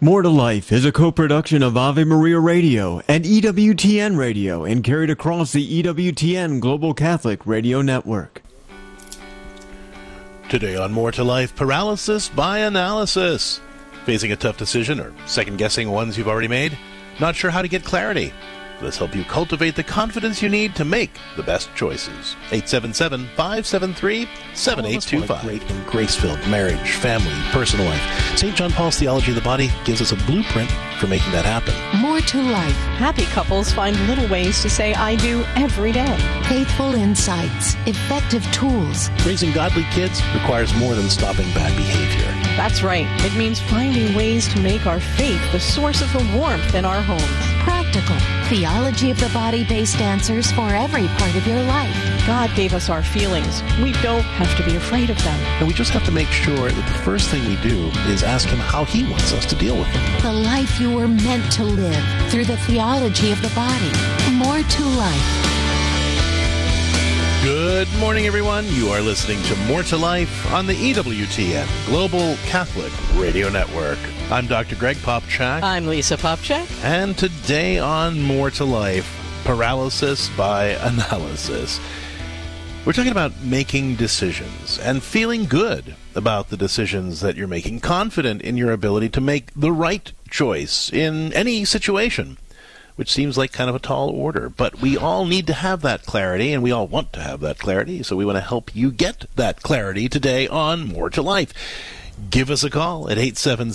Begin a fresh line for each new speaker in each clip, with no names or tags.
More to Life is a co-production of Ave Maria Radio and EWTN Radio and carried across the EWTN Global Catholic Radio Network.
Today on More to Life, paralysis by analysis. Facing a tough decision or second-guessing ones you've already made? Not sure how to get clarity? Let's help you cultivate the confidence you need to make the best choices. 877-573-7825. Great and grace-filled marriage, family, personal life. St. John Paul's Theology of the Body gives us a blueprint for making that happen.
More to Life.
Happy couples find little ways to say I do every day.
Faithful insights. Effective tools.
Raising godly kids requires more than stopping bad behavior.
That's right. It means finding ways to make our faith the source of the warmth in our homes.
Practical. Theology of the Body-based answers for every part of your life.
God gave us our feelings. We don't have to be afraid of them.
And we just have to make sure that the first thing we do is ask Him how He wants us to deal with them.
The life you were meant to live through the theology of the body. More to Life.
Good morning, everyone. You are listening to More to Life on the EWTN Global Catholic Radio Network. I'm Dr. Greg Popchak.
I'm Lisa Popchak.
And today on More to Life, paralysis by analysis. We're talking about making decisions and feeling good about the decisions that you're making, confident in your ability to make the right choice in any situation, which seems like kind of a tall order. But we all need to have that clarity, and we all want to have that clarity, so we want to help you get that clarity today on More to Life. Give us a call at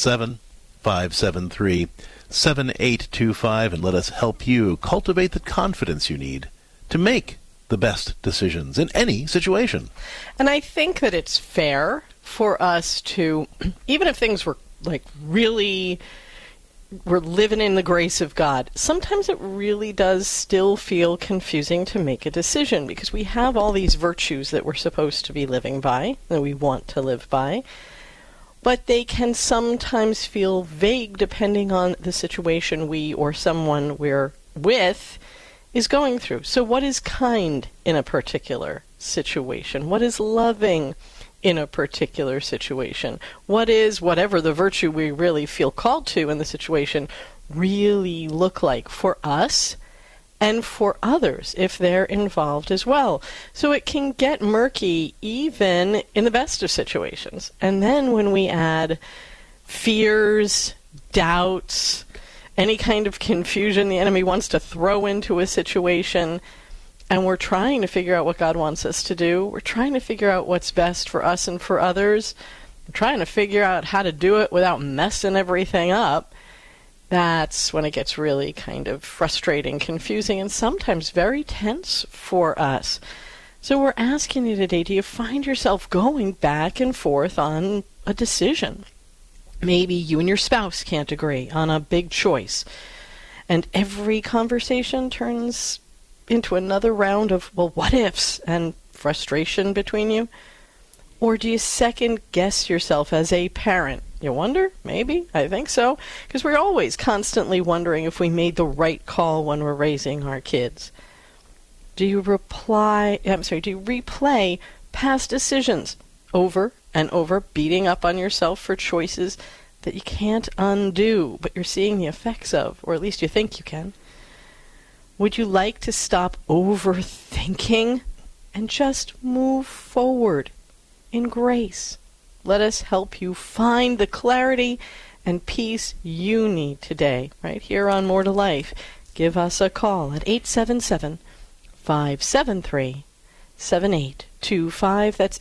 877-573-7825 and let us help you cultivate the confidence you need to make the best decisions in any situation.
And I think that it's fair for us to, even if things were like really, we're living in the grace of God, sometimes it really does still feel confusing to make a decision because we have all these virtues that we're supposed to be living by, that we want to live by, but they can sometimes feel vague depending on the situation we or someone we're with is going through. So what is kind in a particular situation? What is loving in a particular situation? What is whatever the virtue we really feel called to in the situation really look like for us and for others if they're involved as well? So it can get murky even in the best of situations. And then when we add fears, doubts, any kind of confusion the enemy wants to throw into a situation, and we're trying to figure out what God wants us to do. We're trying to figure out what's best for us and for others. We're trying to figure out how to do it without messing everything up. That's when it gets really kind of frustrating, confusing, and sometimes very tense for us. So we're asking you today, do you find yourself going back and forth on a decision? Maybe you and your spouse can't agree on a big choice, and every conversation turns into another round of, well, what ifs and frustration between you? Or do you second guess yourself as a parent? You wonder? Maybe. I think so. Because we're always constantly wondering if we made the right call when we're raising our kids. Do you replay past decisions over and over, beating up on yourself for choices that you can't undo, but you're seeing the effects of, or at least you think you can? Would you like to stop overthinking and just move forward in grace? Let us help you find the clarity and peace you need today, right here on More to Life. Give us a call at 877-573-7825. That's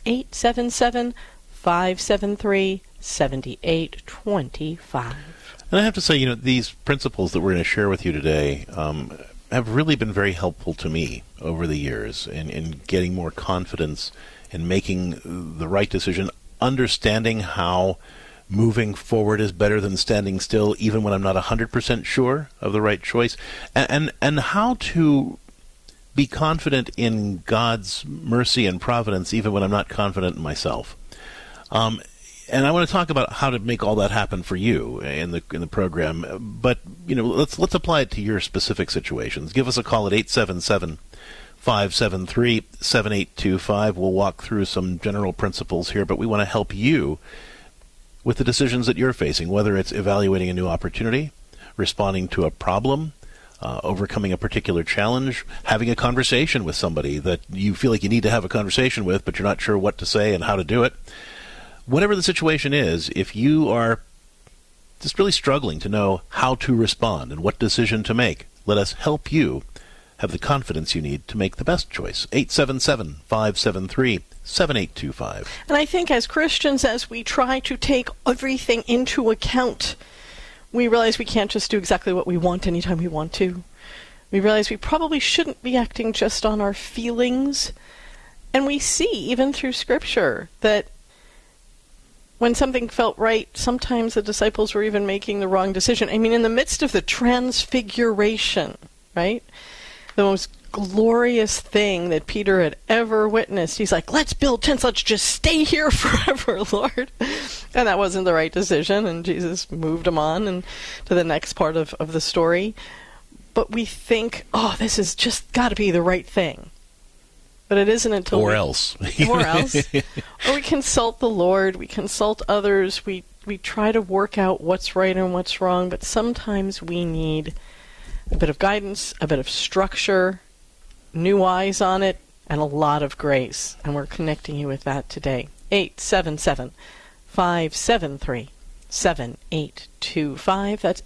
877-573-7825.
And I have to say, these principles that we're going to share with you today have really been very helpful to me over the years in getting more confidence in making the right decision, understanding how moving forward is better than standing still even when I'm not 100% sure of the right choice, and how to be confident in God's mercy and providence even when I'm not confident in myself. And I want to talk about how to make all that happen for you in the program. But let's apply it to your specific situations. Give us a call at 877-573-7825. We'll walk through some general principles here, but we want to help you with the decisions that you're facing, whether it's evaluating a new opportunity, responding to a problem, overcoming a particular challenge, having a conversation with somebody that you feel like you need to have a conversation with, but you're not sure what to say and how to do it. Whatever the situation is, if you are just really struggling to know how to respond and what decision to make, let us help you have the confidence you need to make the best choice. 877-573-7825.
And I think as Christians, as we try to take everything into account, we realize we can't just do exactly what we want anytime we want to. We realize we probably shouldn't be acting just on our feelings. And we see, even through Scripture, that when something felt right, sometimes the disciples were even making the wrong decision. I mean, in the midst of the transfiguration, right? The most glorious thing that Peter had ever witnessed. He's like, let's build tents, let's just stay here forever, Lord. And that wasn't the right decision, and Jesus moved him on and to the next part of the story. But we think, oh, this has just got to be the right thing. But it isn't until
Or else.
Or we consult the Lord, we consult others, we try to work out what's right and what's wrong, but sometimes we need a bit of guidance, a bit of structure, new eyes on it, and a lot of grace. And we're connecting you with that today. 877-573-7825. That's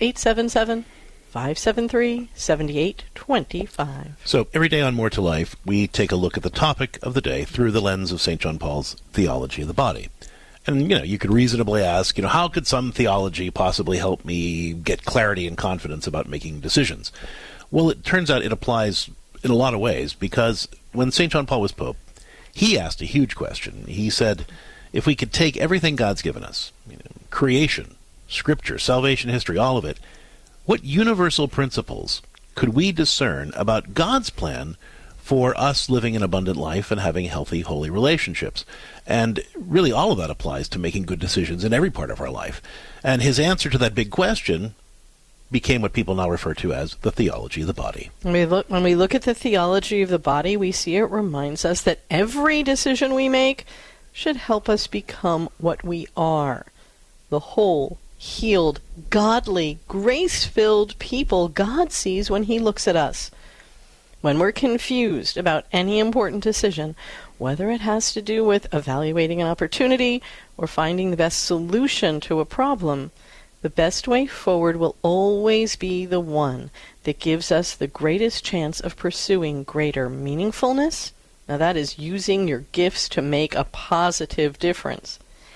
877-573-7825.
So every day on More to Life, we take a look at the topic of the day through the lens of St. John Paul's theology of the body. And, you could reasonably ask, how could some theology possibly help me get clarity and confidence about making decisions? Well, it turns out it applies in a lot of ways, because when St. John Paul was Pope, he asked a huge question. He said, if we could take everything God's given us, creation, Scripture, salvation history, all of it, what universal principles could we discern about God's plan for us living an abundant life and having healthy, holy relationships? And really all of that applies to making good decisions in every part of our life. And his answer to that big question became what people now refer to as the theology of the body.
When we look at the theology of the body, we see it reminds us that every decision we make should help us become what we are, the whole, healed, godly, grace-filled people God sees when he looks at us. When we're confused about any important decision, whether it has to do with evaluating an opportunity or finding the best solution to a problem, the best way forward will always be the one that gives us the greatest chance of pursuing greater meaningfulness. Now that is using your gifts to make a positive difference.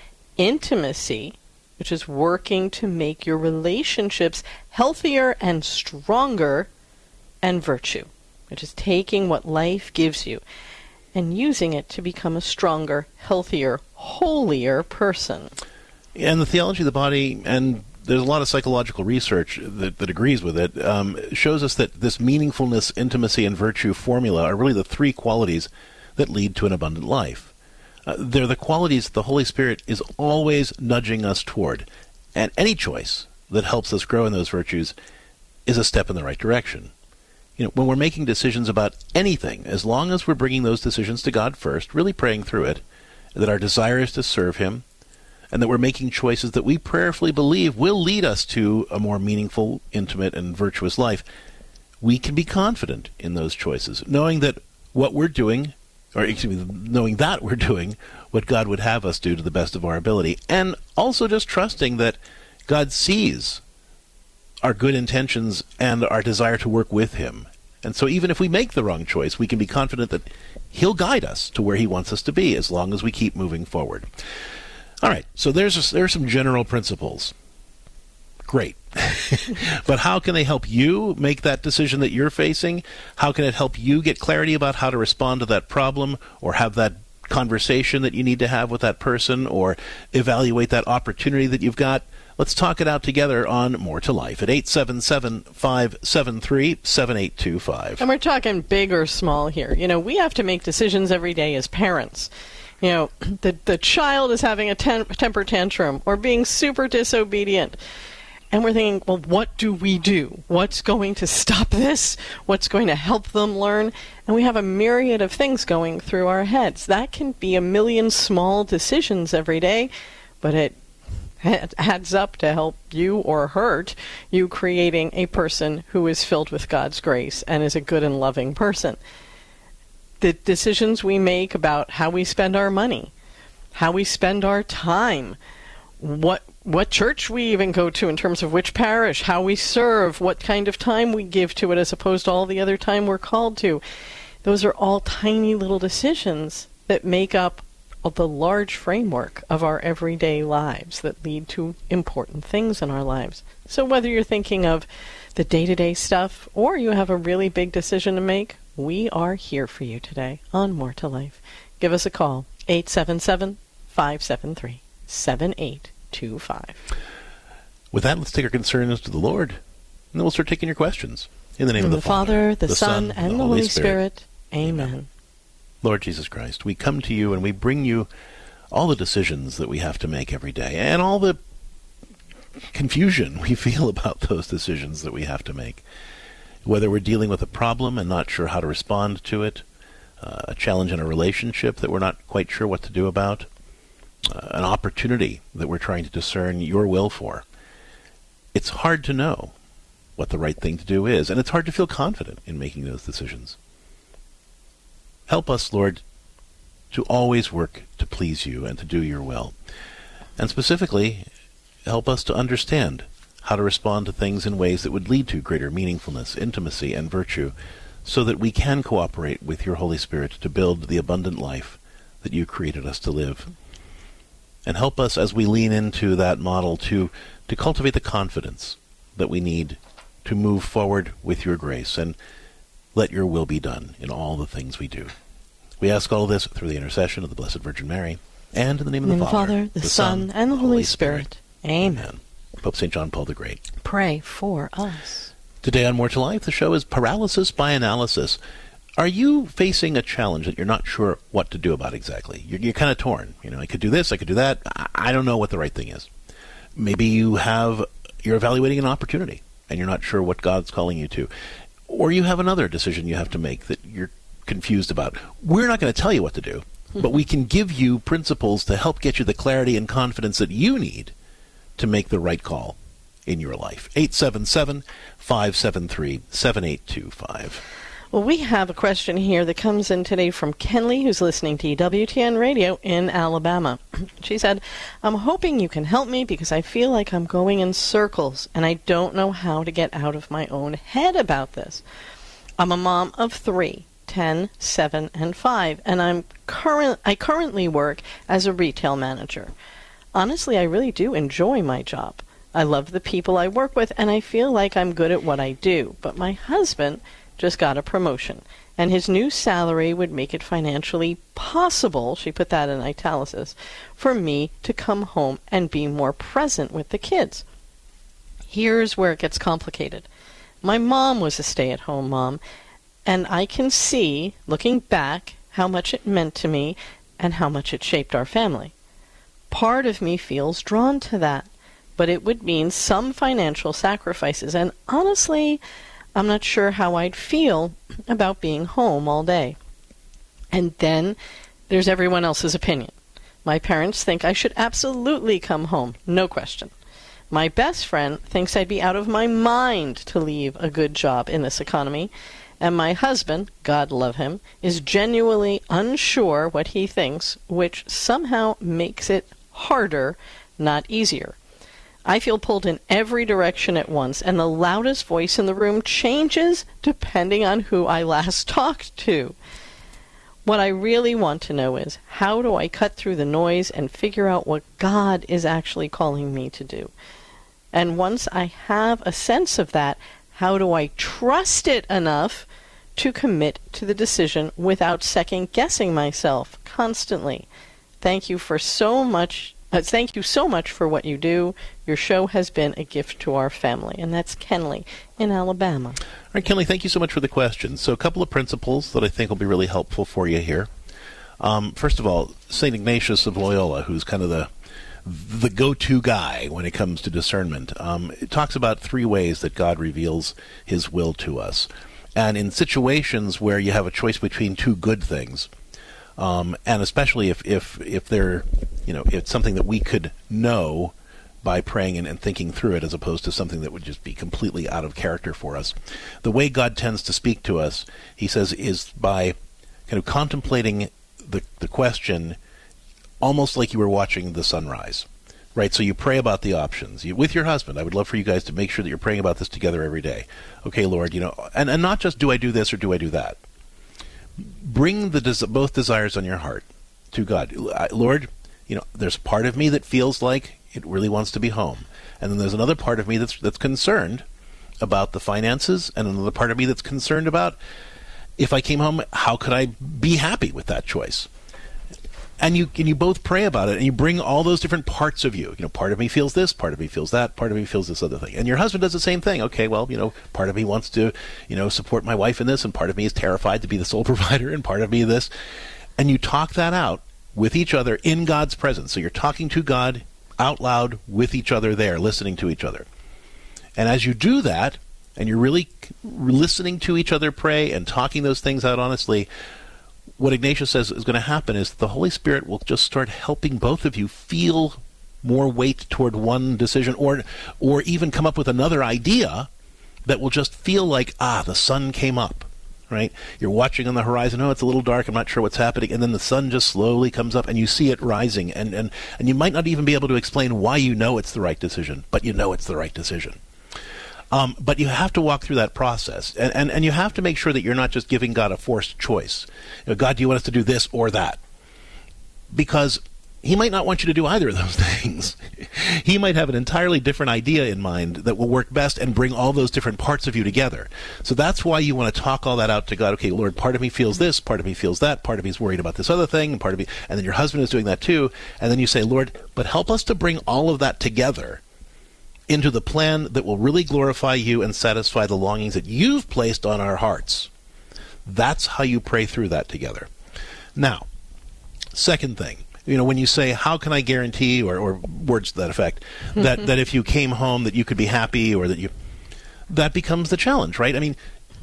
Intimacy, which is working to make your relationships healthier and stronger, and virtue, which is taking what life gives you and using it to become a stronger, healthier, holier person.
And the theology of the body, and there's a lot of psychological research that agrees with it, shows us that this meaningfulness, intimacy, and virtue formula are really the three qualities that lead to an abundant life. They're the qualities the Holy Spirit is always nudging us toward. And any choice that helps us grow in those virtues is a step in the right direction. When we're making decisions about anything, as long as we're bringing those decisions to God first, really praying through it, that our desire is to serve him, and that we're making choices that we prayerfully believe will lead us to a more meaningful, intimate, and virtuous life, we can be confident in those choices, knowing that we're doing what God would have us do to the best of our ability, and also just trusting that God sees our good intentions and our desire to work with him. And so even if we make the wrong choice, we can be confident that he'll guide us to where he wants us to be as long as we keep moving forward. All right, so there are some general principles. Great. But how can they help you make that decision that you're facing? How can it help you get clarity about how to respond to that problem, or have that conversation that you need to have with that person, or evaluate that opportunity that you've got? Let's talk it out together on More to Life at 877-573-7825.
And we're talking big or small here. We have to make decisions every day as parents. The child is having a temper tantrum or being super disobedient. And we're thinking, well, what do we do? What's going to stop this? What's going to help them learn? And we have a myriad of things going through our heads. That can be a million small decisions every day, but it adds up to help you or hurt you creating a person who is filled with God's grace and is a good and loving person. The decisions we make about how we spend our money, how we spend our time, what church we even go to in terms of which parish, how we serve, what kind of time we give to it as opposed to all the other time we're called to. Those are all tiny little decisions that make up the large framework of our everyday lives that lead to important things in our lives. So whether you're thinking of the day-to-day stuff or you have a really big decision to make, we are here for you today on More to Life. Give us a call, 877-573-7825.
With that, let's take our concerns to the Lord, and then we'll start taking your questions. In the name of the
Father, the Son, and the Holy Spirit. Amen.
Lord Jesus Christ, we come to you and we bring you all the decisions that we have to make every day and all the confusion we feel about those decisions that we have to make. Whether we're dealing with a problem and not sure how to respond to it, a challenge in a relationship that we're not quite sure what to do about, an opportunity that we're trying to discern your will for. It's hard to know what the right thing to do is, and it's hard to feel confident in making those decisions. Help us, Lord, to always work to please you and to do your will. And specifically, help us to understand how to respond to things in ways that would lead to greater meaningfulness, intimacy, and virtue, so that we can cooperate with your Holy Spirit to build the abundant life that you created us to live. And help us as we lean into that model to cultivate the confidence that we need to move forward with your grace, and let your will be done in all the things we do. We ask all this through the intercession of the Blessed Virgin Mary, and in the name of the Father,
the Son, and the Holy Spirit. Amen.
Pope St. John Paul the Great,
pray for us.
Today on More to Life, the show is Paralysis by Analysis. Are you facing a challenge that you're not sure what to do about exactly? You're kind of torn. I could do this, I could do that. I don't know what the right thing is. Maybe you're evaluating an opportunity, and you're not sure what God's calling you to. Or you have another decision you have to make that you're confused about. We're not going to tell you what to do, but we can give you principles to help get you the clarity and confidence that you need to make the right call in your life. 877-573-7825.
Well, we have a question here that comes in today from Kenley, who's listening to EWTN Radio in Alabama. She said, I'm hoping you can help me because I feel like I'm going in circles and I don't know how to get out of my own head about this. I'm a mom of 3, 10, 7, and 5, and I currently work as a retail manager. Honestly, I really do enjoy my job. I love the people I work with, and I feel like I'm good at what I do. But my husband just got a promotion, and his new salary would make it financially possible, she put that in italics, for me to come home and be more present with the kids. Here's where it gets complicated. My mom was a stay-at-home mom, and I can see, looking back, how much it meant to me and how much it shaped our family. Part of me feels drawn to that, but it would mean some financial sacrifices, and honestly, I'm not sure how I'd feel about being home all day. And then there's everyone else's opinion. My parents think I should absolutely come home, no question. My best friend thinks I'd be out of my mind to leave a good job in this economy. And my husband, God love him, is genuinely unsure what he thinks, which somehow makes it harder, not easier. I feel pulled in every direction at once, and the loudest voice in the room changes depending on who I last talked to. What I really want to know is, how do I cut through the noise and figure out what God is actually calling me to do? And once I have a sense of that, how do I trust it enough to commit to the decision without second-guessing myself constantly? Thank you so much for what you do. Your show has been a gift to our family. And that's Kenley in Alabama.
All right, Kenley, thank you so much for the question. So a couple of principles that I think will be really helpful for you here. First of all, St. Ignatius of Loyola, who's kind of the go-to guy when it comes to discernment, it talks about 3 ways that God reveals his will to us. And in situations where you have a choice between 2 good things, and especially if they're, it's something that we could know by praying and thinking through it, as opposed to something that would just be completely out of character for us. The way God tends to speak to us, he says, is by kind of contemplating the question almost like you were watching the sunrise. Right, so you pray about the options. With your husband, I would love for you guys to make sure that you're praying about this together every day. Okay, Lord, and not just do I do this or do I do that. Bring both desires on your heart to God. Lord, there's a part of me that feels like it really wants to be home. And then there's another part of me that's concerned about the finances, and another part of me that's concerned about, if I came home, how could I be happy with that choice? And you both pray about it, and you bring all those different parts of you. Part of me feels this, part of me feels that, part of me feels this other thing. And your husband does the same thing. Okay, well, part of me wants to, support my wife in this, and part of me is terrified to be the sole provider, and part of me this. And you talk that out with each other in God's presence. So you're talking to God out loud with each other there, listening to each other. And as you do that, and you're really listening to each other pray and talking those things out honestly, what Ignatius says is going to happen is the Holy Spirit will just start helping both of you feel more weight toward one decision, or even come up with another idea that will just feel like, the sun came up, right? You're watching on the horizon, it's a little dark, I'm not sure what's happening, and then the sun just slowly comes up and you see it rising, and you might not even be able to explain why it's the right decision, but it's the right decision. But you have to walk through that process, and you have to make sure that you're not just giving God a forced choice. God, do you want us to do this or that? Because he might not want you to do either of those things. He might have an entirely different idea in mind that will work best and bring all those different parts of you together. So that's why you want to talk all that out to God. Okay, Lord, part of me feels this, part of me feels that, part of me is worried about this other thing, and then your husband is doing that too. And then you say, Lord, but help us to bring all of that together into the plan that will really glorify you and satisfy the longings that you've placed on our hearts. That's how you pray through that together. Now, second thing, when you say, how can I guarantee, or words to that effect, that if you came home that you could be happy, or that becomes the challenge, right? I mean,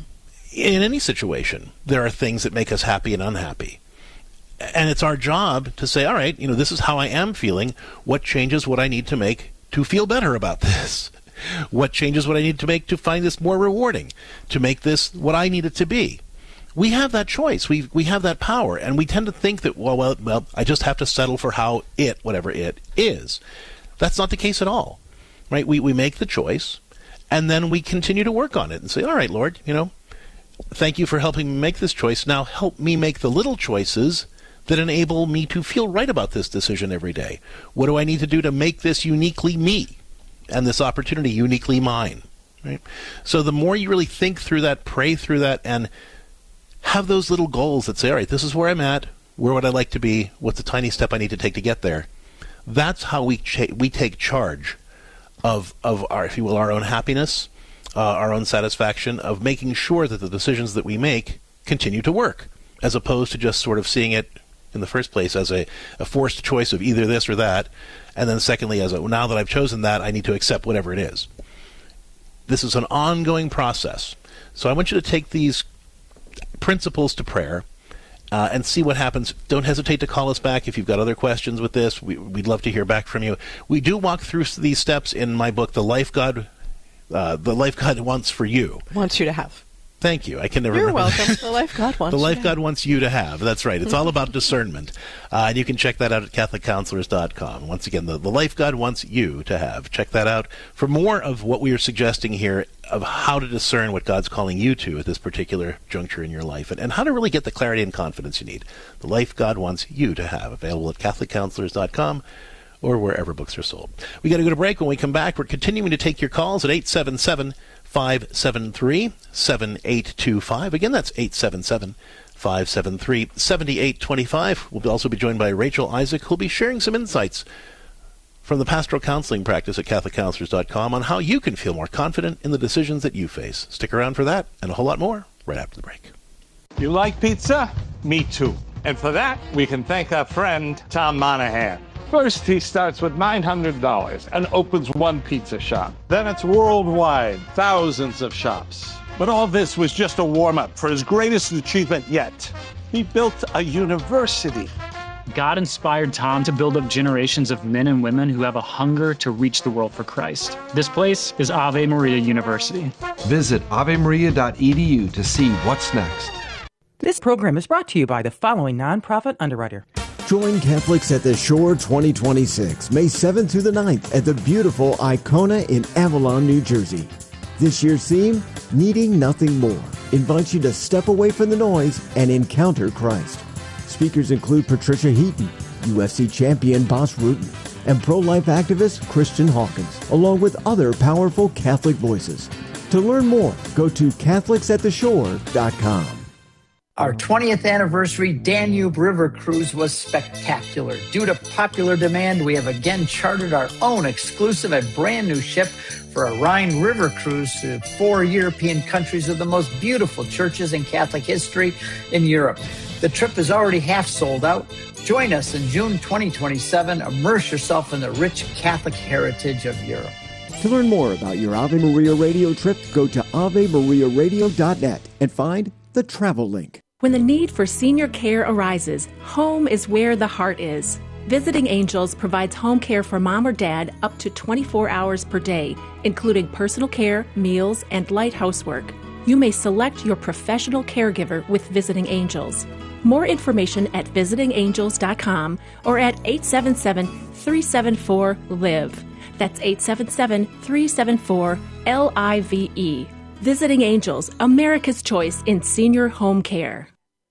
in any situation, there are things that make us happy and unhappy. And it's our job to say, all right, this is how I am feeling. What changes would I need to make to feel better about this? What changes would I need to make to find this more rewarding, to make this what I need it to be? We have that choice. We have that power, and we tend to think that, well, I just have to settle for whatever it is. That's not the case at all, right? We make the choice, and then we continue to work on it and say, all right, Lord, thank you for helping me make this choice. Now help me make the little choices that enable me to feel right about this decision every day. What do I need to do to make this uniquely me, and this opportunity uniquely mine? Right? So the more you really think through that, pray through that, and have those little goals that say, all right, this is where I'm at, where would I like to be, what's the tiny step I need to take to get there? That's how we take charge of our, if you will, our own happiness, our own satisfaction, of making sure that the decisions that we make continue to work, as opposed to just sort of seeing it in the first place as a forced choice of either this or that, and then secondly as now that I've chosen that, I need to accept whatever it is. This is an ongoing process. So I want you to take these principles to prayer and see what happens. Don't hesitate to call us back if you've got other questions with this. We'd love to hear back from you. We do walk through these steps in my book, The Life God Wants for You.
Wants you to have.
Thank you. I can never
You're
remember.
You're welcome. The life God wants
The
you
life
to
God
have.
wants you to have. That's right. It's all about discernment. And you can check that out at CatholicCounselors.com. Once again, the life God wants you to have. Check that out for more of what we are suggesting here of how to discern what God's calling you to at this particular juncture in your life, and how to really get the clarity and confidence you need. The life God wants you to have. Available at CatholicCounselors.com or wherever books are sold. We got to go to break. When we come back, we're continuing to take your calls at 877-573-7825. Again, that's 877-573-7825. We'll also be joined by Rachel Isaac, who'll be sharing some insights from the pastoral counseling practice at CatholicCounselors.com on how you can feel more confident in the decisions that you face. Stick around for that and a whole lot more right after the break.
You like pizza? Me too. And for that, we can thank our friend, Tom Monahan. First, he starts with $900 and opens one pizza shop. Then it's worldwide, thousands of shops. But all this was just a warm-up for his greatest achievement yet. He built a university.
God inspired Tom to build up generations of men and women who have a hunger to reach the world for Christ. This place is Ave Maria University.
Visit avemaria.edu to see what's next.
This program is brought to you by the following nonprofit underwriter.
Join Catholics at the Shore 2026, May 7th through the 9th at the beautiful Icona in Avalon, New Jersey. This year's theme, Needing Nothing More, invites you to step away from the noise and encounter Christ. Speakers include Patricia Heaton, UFC champion Bas Rutten, and pro-life activist Christian Hawkins, along with other powerful Catholic voices. To learn more, go to CatholicsAtTheShore.com.
Our 20th anniversary Danube River cruise was spectacular. Due to popular demand, we have again chartered our own exclusive and brand new ship for a Rhine River cruise to 4 European countries with the most beautiful churches in Catholic history in Europe. The trip is already half sold out. Join us in June 2027. Immerse yourself in the rich Catholic heritage of Europe.
To learn more about your Ave Maria radio trip, go to AveMariaRadio.net and find the travel link.
When the need for senior care arises, home is where the heart is. Visiting Angels provides home care for mom or dad up to 24 hours per day, including personal care, meals, and light housework. You may select your professional caregiver with Visiting Angels. More information at visitingangels.com or at 877-374-LIVE. That's 877-374-LIVE. Visiting Angels, America's choice in senior home care.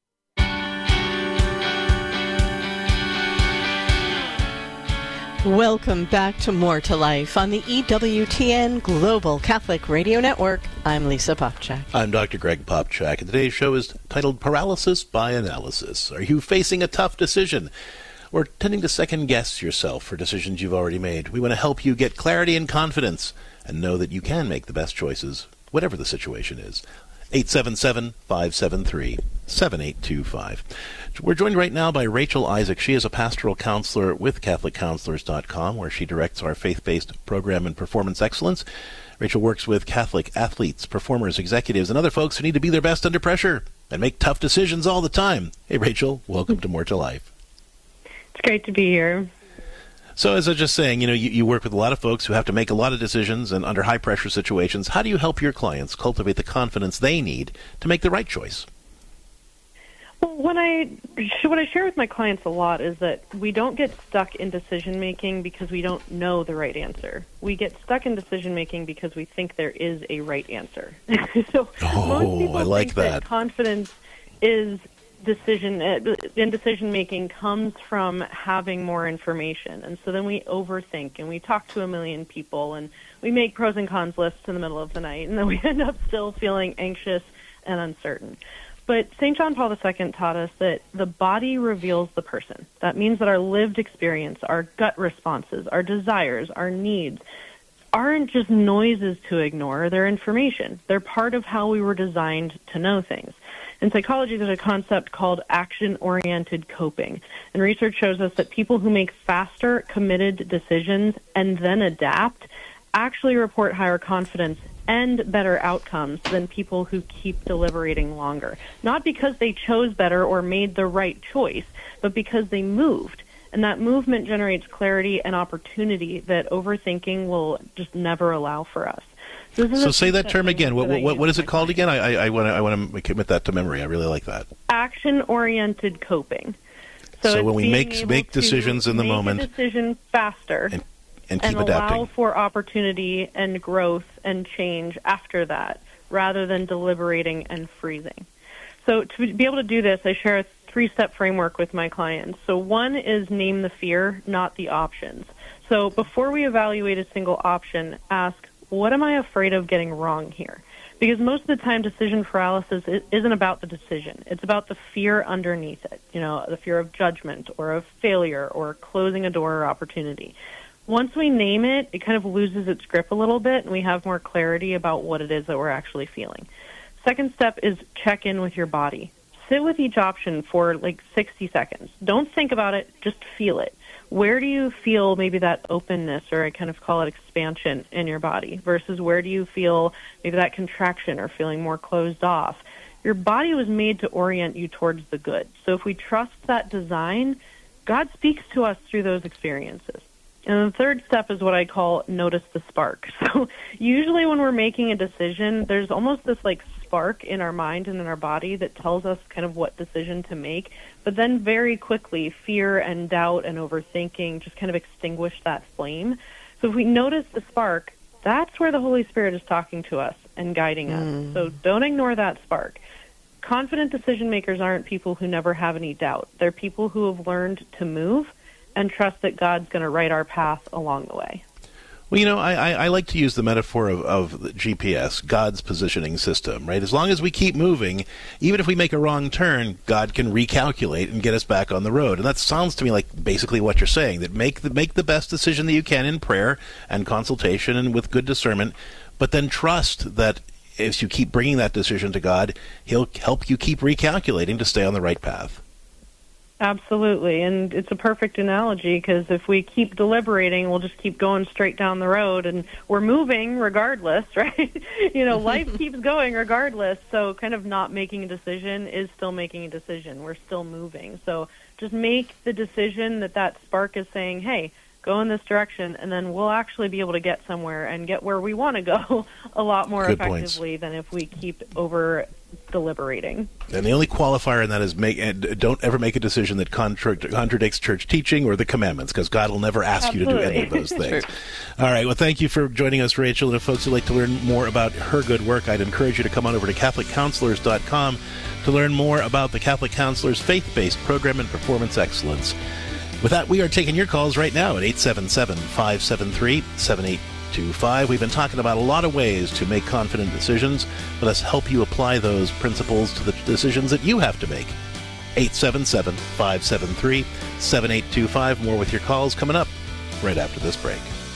Welcome back to More to Life on the EWTN Global Catholic Radio Network. I'm Lisa Popchak.
I'm Dr. Greg Popchak, and today's show is titled Paralysis by Analysis. Are you facing a tough decision or tending to second-guess yourself for decisions you've already made? We want to help you get clarity and confidence and know that you can make the best choices, whatever the situation is. 877-573-7825. We're joined right now by Rachel Isaac. She is a pastoral counselor with CatholicCounselors.com, where she directs our faith-based program in performance excellence. Rachel works with Catholic athletes, performers, executives, and other folks who need to be their best under pressure and make tough decisions all the time. Hey, Rachel, welcome to More to Life.
It's great to be here.
So as I was just saying, you work with a lot of folks who have to make a lot of decisions and under high-pressure situations. How do you help your clients cultivate the confidence they need to make the right choice?
Well, what I share with my clients a lot is that we don't get stuck in decision-making because we don't know the right answer. We get stuck in decision-making because we think there is a right answer. So most people
I like
think
that.
Confidence is decision-making comes from having more information. And so then we overthink and we talk to a million people and we make pros and cons lists in the middle of the night, and then we end up still feeling anxious and uncertain. But St. John Paul II taught us that the body reveals the person. That means that our lived experience, our gut responses, our desires, our needs aren't just noises to ignore. They're information. They're part of how we were designed to know things. In psychology, there's a concept called action-oriented coping. And research shows us that people who make faster, committed decisions and then adapt actually report higher confidence and better outcomes than people who keep deliberating longer. Not because they chose better or made the right choice, but because they moved. And that movement generates clarity and opportunity that overthinking will just never allow for us.
So say that term again. What is it called again? I want to commit that to memory. I really like that.
Action-oriented coping. So
when we make decisions in the moment,
make a decision faster
and keep adapting,
allow for opportunity and growth and change after that, rather than deliberating and freezing. So to be able to do this, I share a 3-step framework with my clients. So one is name the fear, not the options. So before we evaluate a single option, ask, what am I afraid of getting wrong here? Because most of the time, decision paralysis isn't about the decision. It's about the fear underneath it, the fear of judgment or of failure or closing a door or opportunity. Once we name it, it kind of loses its grip a little bit, and we have more clarity about what it is that we're actually feeling. Second step is check in with your body. Sit with each option for 60 seconds. Don't think about it, just feel it. Where do you feel maybe that openness, or I kind of call it expansion, in your body, versus where do you feel maybe that contraction or feeling more closed off? Your body was made to orient you towards the good. So if we trust that design, God speaks to us through those experiences. And the third step is what I call notice the spark. So usually when we're making a decision, there's almost this like spark in our mind and in our body that tells us kind of what decision to make. But then very quickly, fear and doubt and overthinking just kind of extinguish that flame. So if we notice the spark, that's where the Holy Spirit is talking to us and guiding us. So don't ignore that spark. Confident decision makers aren't people who never have any doubt. They're people who have learned to move and trust that God's going to write our path along the way.
Well, I like to use the metaphor of the GPS, God's positioning system, right? As long as we keep moving, even if we make a wrong turn, God can recalculate and get us back on the road. And that sounds to me like basically what you're saying, that make the best decision that you can in prayer and consultation and with good discernment, but then trust that if you keep bringing that decision to God, He'll help you keep recalculating to stay on the right path.
Absolutely, and it's a perfect analogy because if we keep deliberating, we'll just keep going straight down the road, and we're moving regardless, right? Life keeps going regardless, so kind of not making a decision is still making a decision. We're still moving. So just make the decision that spark is saying, hey, go in this direction, and then we'll actually be able to get somewhere and get where we want to go a lot more effectively than if we keep over deliberating.
And the only qualifier in that is don't ever make a decision that contradicts church teaching or the commandments, because God will never ask you to do any of those things. All right, well, thank you for joining us, Rachel. And if folks would like to learn more about her good work, I'd encourage you to come on over to CatholicCounselors.com to learn more about the Catholic Counselors faith-based program and performance excellence. With that, we are taking your calls right now at 877-573-7825. We've been talking about a lot of ways to make confident decisions. Let us help you apply those principles to the decisions that you have to make. 877-573-7825. More with your calls coming up right after this break.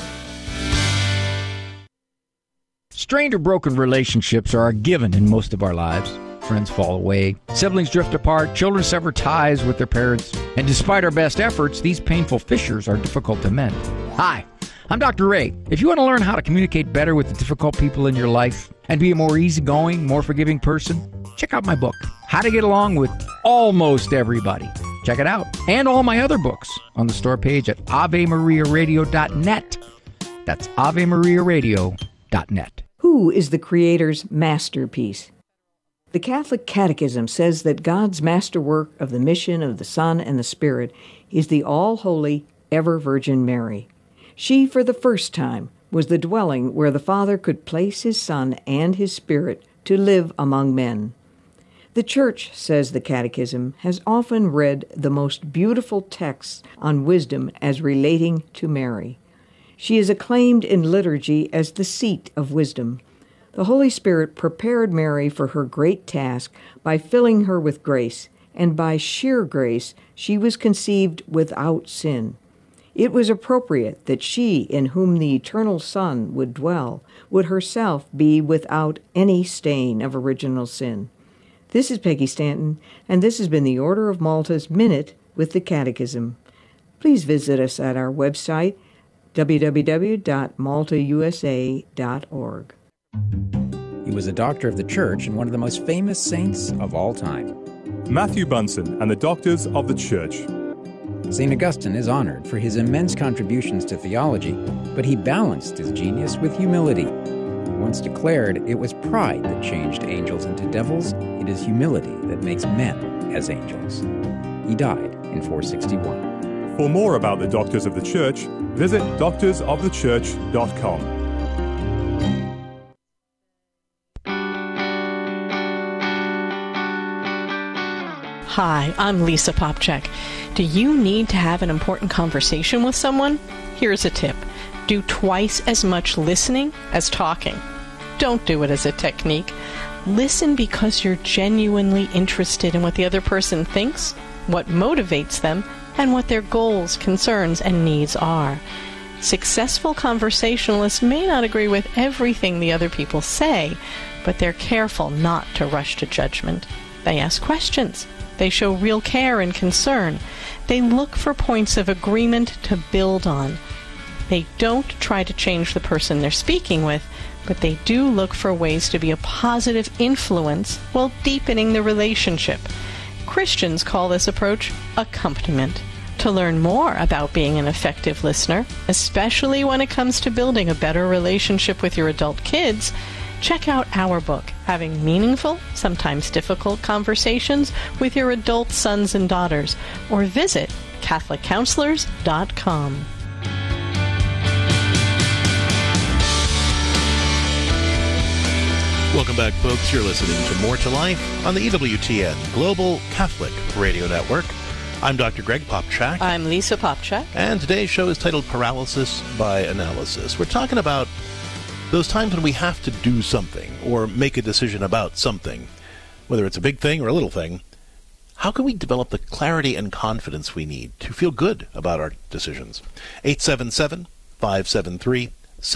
Strained or broken relationships are a given in most of our lives. Friends fall away, siblings drift apart, children sever ties with their parents, and despite our best efforts, these painful fissures are difficult to mend. Hi, I'm Dr. Ray. If you want to learn how to communicate better with the difficult people in your life and be a more easygoing, more forgiving person, check out my book, How to Get Along with Almost Everybody. Check it out, and all my other books on the store page at AveMariaRadio.net. That's AveMariaRadio.net.
Who is the Creator's masterpiece? The Catholic Catechism says that God's masterwork of the mission of the Son and the Spirit is the all-holy, ever-Virgin Mary. She, for the first time, was the dwelling where the Father could place His Son and His Spirit to live among men. The Church, says the Catechism, has often read the most beautiful texts on wisdom as relating to Mary. She is acclaimed in liturgy as the seat of wisdom. The Holy Spirit prepared Mary for her great task by filling her with grace, and by sheer grace she was conceived without sin. It was appropriate that she, in whom the eternal Son would dwell, would herself be without any stain of original sin. This is Peggy Stanton, and this has been the Order of Malta's Minute with the Catechism. Please visit us at our website, www.maltausa.org.
He was a doctor of the Church and one of the most famous saints of all time.
Matthew Bunson and the Doctors of the Church.
St. Augustine is honored for his immense contributions to theology, but he balanced his genius with humility. He once declared, "It was pride that changed angels into devils. It is humility that makes men as angels." He died in 461.
For more about the Doctors of the Church, visit doctorsofthechurch.com.
Hi, I'm Lisa Popchak. Do you need to have an important conversation with someone? Here's a tip. Do twice as much listening as talking. Don't do it as a technique. Listen because you're genuinely interested in what the other person thinks, what motivates them, and what their goals, concerns, and needs are. Successful conversationalists may not agree with everything the other people say, but they're careful not to rush to judgment. They ask questions. They show real care and concern. They look for points of agreement to build on. They don't try to change the person they're speaking with, but they do look for ways to be a positive influence while deepening the relationship. Christians call this approach accompaniment. To learn more about being an effective listener, especially when it comes to building a better relationship with your adult kids, check out our book, Having Meaningful, Sometimes Difficult Conversations with Your Adult Sons and Daughters, or visit CatholicCounselors.com.
Welcome back, folks. You're listening to More to Life on the EWTN Global Catholic Radio Network. I'm Dr. Greg Popchak.
I'm Lisa Popchak.
And today's show is titled Paralysis by Analysis. We're talking about those times when we have to do something or make a decision about something, whether it's a big thing or a little thing. How can we develop the clarity and confidence we need to feel good about our decisions? 877-573-7825.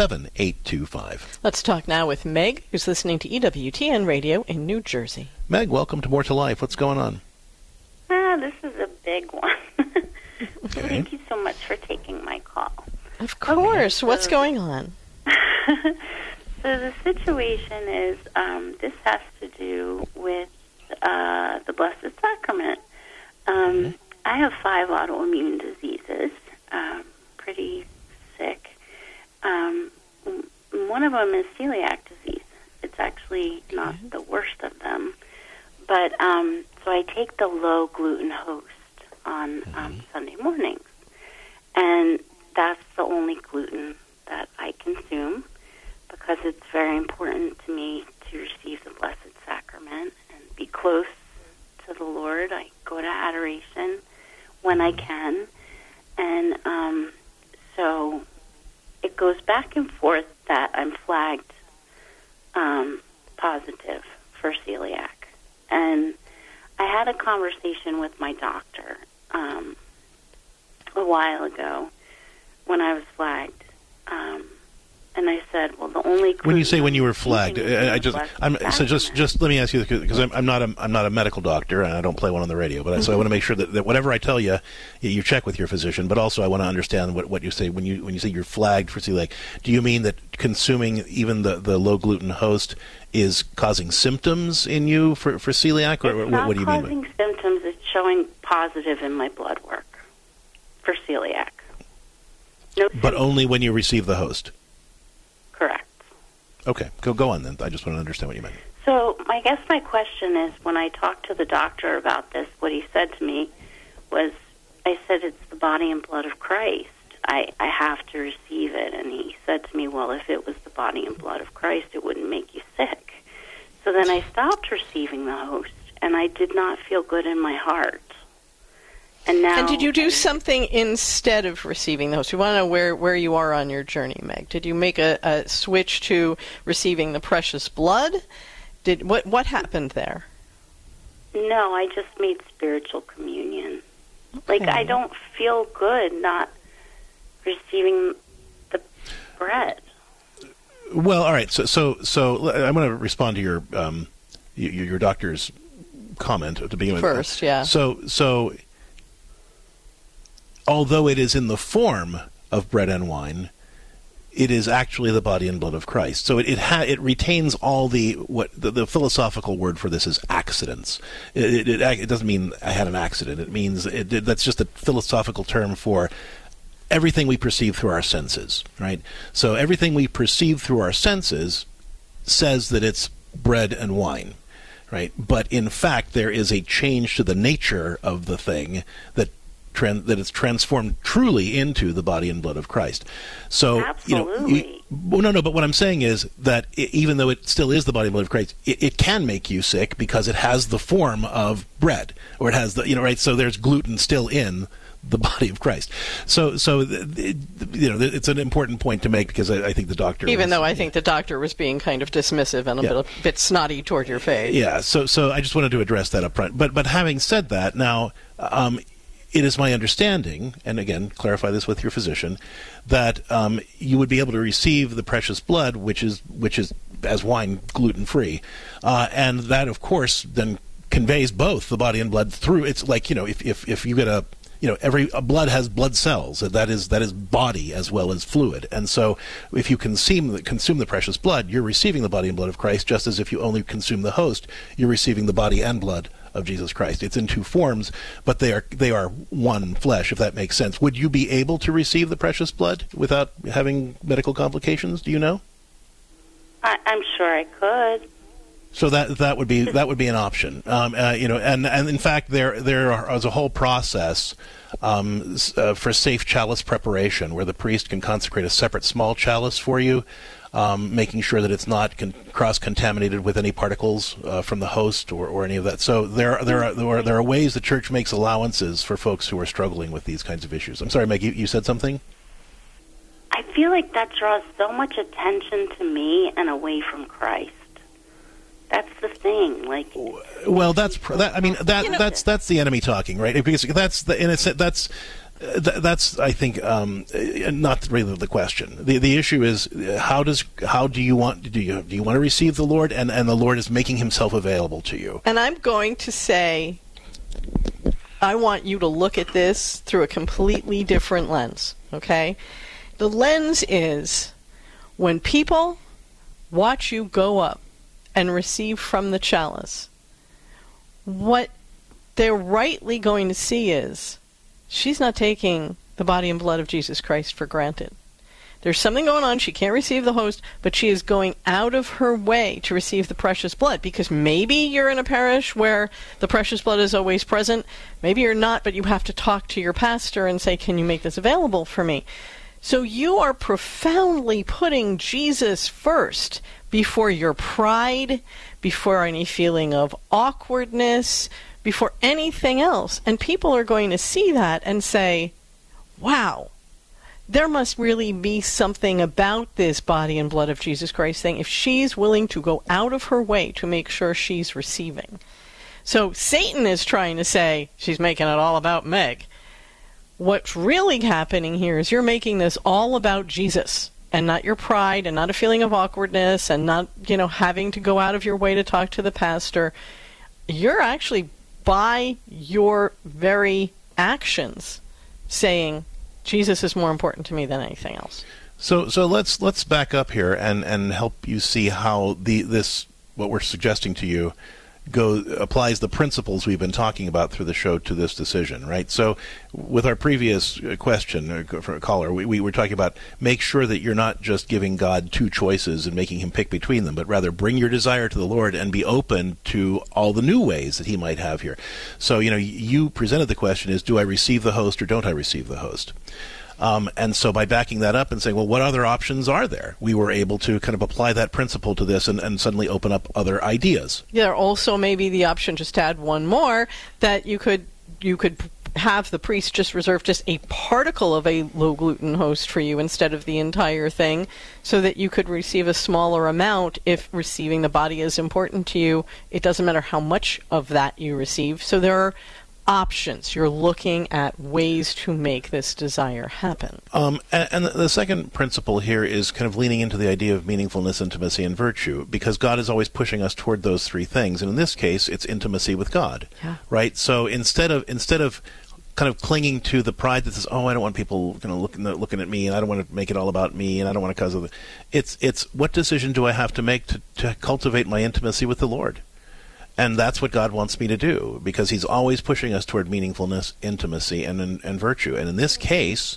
Let's talk now with Meg, who's listening to EWTN Radio in New Jersey.
Meg, welcome to More to Life. What's going on?
This is a big one.
Okay.
Thank you so much for taking my call.
Of course. What's going on?
So the situation is, this has to do with the Blessed Sacrament. I have 5 autoimmune diseases, pretty sick. One of them is celiac disease. It's actually not the worst of them. But so I take the low gluten host on Sunday mornings. And that's the only gluten that I consume because it's very important to me to receive the Blessed Sacrament and be close to the Lord. I go to adoration when I can. And so it goes back and forth that I'm flagged positive for celiac. And I had a conversation with my doctor a while ago when I was flagged. And I said, well, the only
when you say when you were flagged, just let me ask you, because I'm not a medical doctor and I don't play one on the radio, but so I want to make sure that whatever I tell you, you check with your physician. But also I want to understand what you say when you say you're flagged for celiac. Do you mean that consuming even the low gluten host is causing symptoms in you for celiac, or what do you mean?
It's not causing symptoms. It's showing positive in my blood work for celiac. No
but symptoms. Only when you receive the host.
Correct.
Okay, go on then. I just want to understand what you meant.
So I guess my question is, when I talked to the doctor about this, what he said to me was, I said, it's the body and blood of Christ. I have to receive it. And he said to me, well, if it was the body and blood of Christ, it wouldn't make you sick. So then I stopped receiving the host, and I did not feel good in my heart. And now,
and did you do something instead of receiving the host? We want to know where you are on your journey, Meg. Did you make a switch to receiving the precious blood? What happened there?
No, I just made spiritual communion. Okay. Like, I don't feel good not receiving the bread.
Well, all right. So I'm going to respond to your doctor's comment to begin with.
First, yeah.
So although it is in the form of bread and wine, it is actually the body and blood of Christ. So it retains all the philosophical word for this is accidents. It doesn't mean I had an accident. It means that's just a philosophical term for everything we perceive through our senses, right? So everything we perceive through our senses says that it's bread and wine, right? But in fact, there is a change to the nature of the thing that it's transformed truly into the body and blood of Christ. So,
absolutely.
No, but what I'm saying is that even though it still is the body and blood of Christ, it can make you sick because it has the form of bread, or it has right? So there's gluten still in the body of Christ. So it's an important point to make because I think the doctor...
Even though I think the doctor was being kind of dismissive and a bit snotty toward your face.
Yeah, so I just wanted to address that up front. But having said that, now... it is my understanding, and again, clarify this with your physician, that you would be able to receive the precious blood, which is as wine, gluten-free, and that, of course, then conveys both the body and blood through. It's like if you get every blood has blood cells. That is body as well as fluid, and so if you consume the precious blood, you're receiving the body and blood of Christ, just as if you only consume the host, you're receiving the body and blood of Jesus Christ. It's in two forms, but they are one flesh, if that makes sense. Would you be able to receive the precious blood without having medical complications? Do you know?
I'm sure I could.
So that would be an option, and in fact there is a whole process for safe chalice preparation where the priest can consecrate a separate small chalice for you, making sure that it's not cross-contaminated with any particles from the host or any of that. So there are ways the church makes allowances for folks who are struggling with these kinds of issues. I'm sorry, Meg, you said something?
I feel like that draws so much attention to me and away from Christ. That's the thing.
Well, that's the enemy talking, right? Because that's I think not really the question. The issue is how do you want to receive the Lord, and the Lord is making himself available to you.
And I'm going to say, I want you to look at this through a completely different lens. Okay, the lens is when people watch you go up and receive from the chalice, what they're rightly going to see is she's not taking the body and blood of Jesus Christ for granted. There's something going on. She can't receive the host, but she is going out of her way to receive the precious blood, because maybe you're in a parish where the precious blood is always present. Maybe you're not, but you have to talk to your pastor and say, can you make this available for me? So you are profoundly putting Jesus first before your pride, before any feeling of awkwardness, before anything else. And people are going to see that and say, wow, there must really be something about this body and blood of Jesus Christ thing if she's willing to go out of her way to make sure she's receiving. So Satan is trying to say, she's making it all about Meg. What's really happening here is you're making this all about Jesus, and not your pride, and not a feeling of awkwardness, and not, having to go out of your way to talk to the pastor. You're actually, by your very actions, saying, Jesus is more important to me than anything else.
So let's back up here and help you see how what we're suggesting to you applies the principles we've been talking about through the show to this decision, right? So with our previous question for a caller, we were talking about make sure that you're not just giving God two choices and making him pick between them, but rather bring your desire to the Lord and be open to all the new ways that he might have here. So, you presented the question is, do I receive the host or don't I receive the host? And so by backing that up and saying, well, what other options are there? We were able to kind of apply that principle to this and suddenly open up other ideas.
There also may be the option, just to add one more, that you could have the priest just reserve just a particle of a low-gluten host for you instead of the entire thing, so that you could receive a smaller amount if receiving the body is important to you. It doesn't matter how much of that you receive. So there are options. You're looking at ways to make this desire happen.
And the second principle here is kind of leaning into the idea of meaningfulness, intimacy, and virtue, because God is always pushing us toward those three things. And in this case, it's intimacy with God, right? So instead of kind of clinging to the pride that says, "Oh, I don't want people looking at me, and I don't want to make it all about me, and I don't want to cause of the," it's what decision do I have to make to cultivate my intimacy with the Lord? And that's what God wants me to do, because he's always pushing us toward meaningfulness, intimacy, and virtue. And in this case,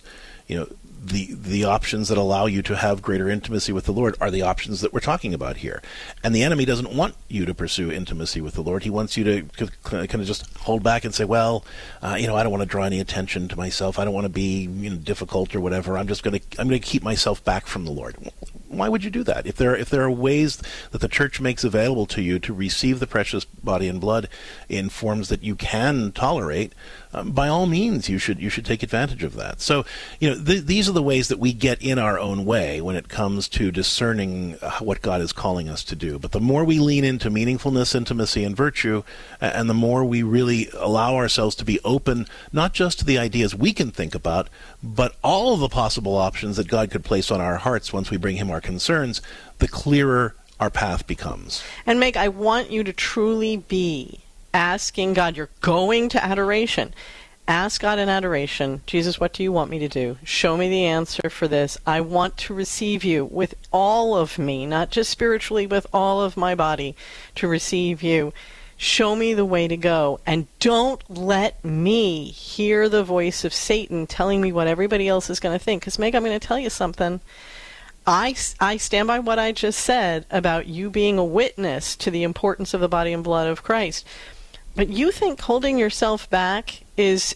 the options that allow you to have greater intimacy with the Lord are the options that we're talking about here. And the enemy doesn't want you to pursue intimacy with the Lord. He wants you to kind of just hold back and say, well, I don't want to draw any attention to myself. I don't want to be difficult or whatever. I'm going to keep myself back from the Lord. Why would you do that? If there are ways that the church makes available to you to receive the precious body and blood in forms that you can tolerate, by all means, you should take advantage of that. So, these are the ways that we get in our own way when it comes to discerning what God is calling us to do. But the more we lean into meaningfulness, intimacy, and virtue, and the more we really allow ourselves to be open, not just to the ideas we can think about, but all of the possible options that God could place on our hearts once we bring him our concerns, the clearer our path becomes.
And Meg, I want you to truly be asking God. You're going to adoration. Ask God in adoration, Jesus, what do you want me to do? Show me the answer for this. I want to receive you with all of me, not just spiritually, with all of my body, to receive you. Show me the way to go, and don't let me hear the voice of Satan telling me what everybody else is going to think. Because, Meg, I'm going to tell you something. I stand by what I just said about you being a witness to the importance of the body and blood of Christ. But you think holding yourself back is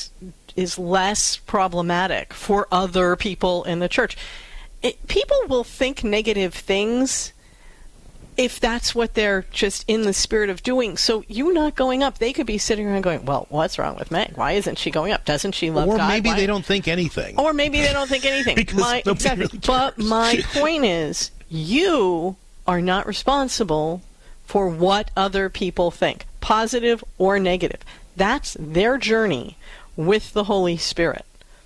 less problematic for other people in the church. People will think negative things if that's what they're just in the spirit of doing. So you not going up, they could be sitting around going, well, what's wrong with Meg? Why isn't she going up? Doesn't she love God?
Or maybe they don't think anything.
Or maybe they don't think anything. Exactly. Really but my point is, you are not responsible for what other people think, positive or negative. That's their journey with the Holy Spirit.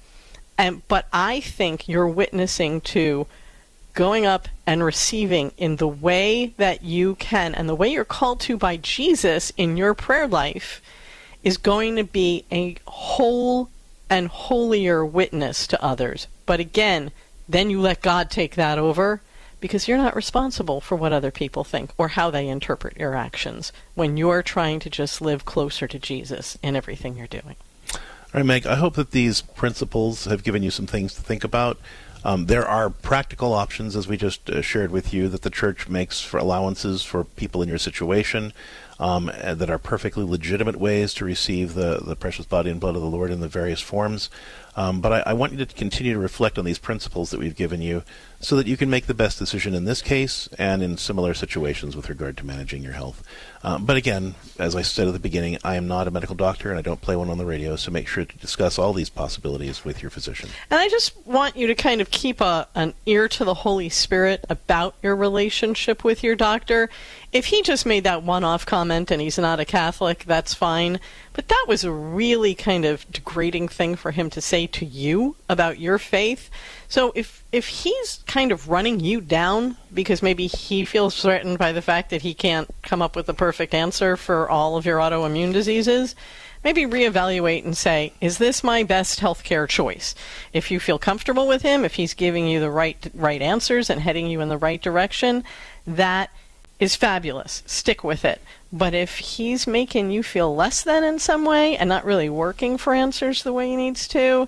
But I think you're witnessing to going up and receiving in the way that you can, and the way you're called to by Jesus in your prayer life is going to be a whole and holier witness to others. But again, then you let God take that over, because you're not responsible for what other people think or how they interpret your actions when you're trying to just live closer to Jesus in everything you're doing.
All right, Meg, I hope that these principles have given you some things to think about. There are practical options, as we just shared with you, that the church makes for allowances for people in your situation that are perfectly legitimate ways to receive the precious body and blood of the Lord in the various forms. But I want you to continue to reflect on these principles that we've given you so that you can make the best decision in this case and in similar situations with regard to managing your health. But again, as I said at the beginning, I am not a medical doctor and I don't play one on the radio, so make sure to discuss all these possibilities with your physician.
And I just want you to kind of keep an ear to the Holy Spirit about your relationship with your doctor. If he just made that one-off comment and he's not a Catholic, that's fine. But that was a really kind of degrading thing for him to say to you about your faith. So if he's kind of running you down because maybe he feels threatened by the fact that he can't come up with the perfect answer for all of your autoimmune diseases, maybe reevaluate and say, is this my best healthcare choice? If you feel comfortable with him, if he's giving you the right answers and heading you in the right direction, that is fabulous. Stick with it. But if he's making you feel less than in some way and not really working for answers the way he needs to,